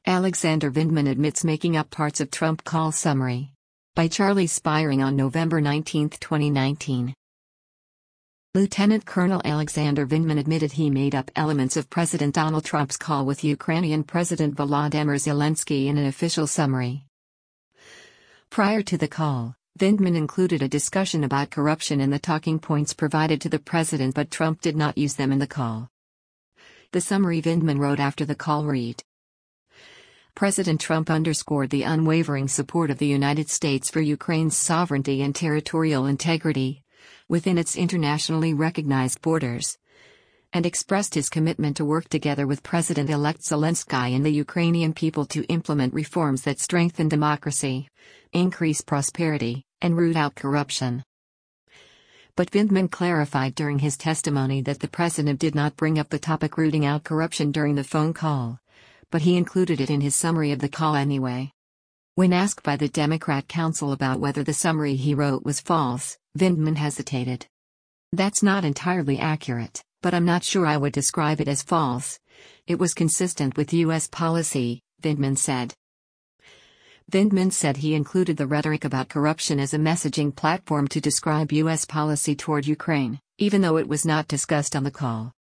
Alexander Vindman admits making up parts of Trump call summary. By Charlie Spiring on November 19, 2019. Lieutenant Colonel Alexander Vindman admitted he made up elements of President Donald Trump's call with Ukrainian President Volodymyr Zelensky in an official summary. Prior to the call, Vindman included a discussion about corruption in the talking points provided to the president, but Trump did not use them in the call. The summary Vindman wrote after the call read: President Trump underscored the unwavering support of the United States for Ukraine's sovereignty and territorial integrity within its internationally recognized borders, and expressed his commitment to work together with President-elect Zelensky and the Ukrainian people to implement reforms that strengthen democracy, increase prosperity, and root out corruption. But Vindman clarified during his testimony that the president did not bring up the topic rooting out corruption during the phone call, but he included it in his summary of the call anyway. When asked by the Democrat counsel about whether the summary he wrote was false, Vindman hesitated. That's not entirely accurate, but I'm not sure I would describe it as false. It was consistent with U.S. policy, Vindman said. Vindman said he included the rhetoric about corruption as a messaging platform to describe U.S. policy toward Ukraine, even though it was not discussed on the call.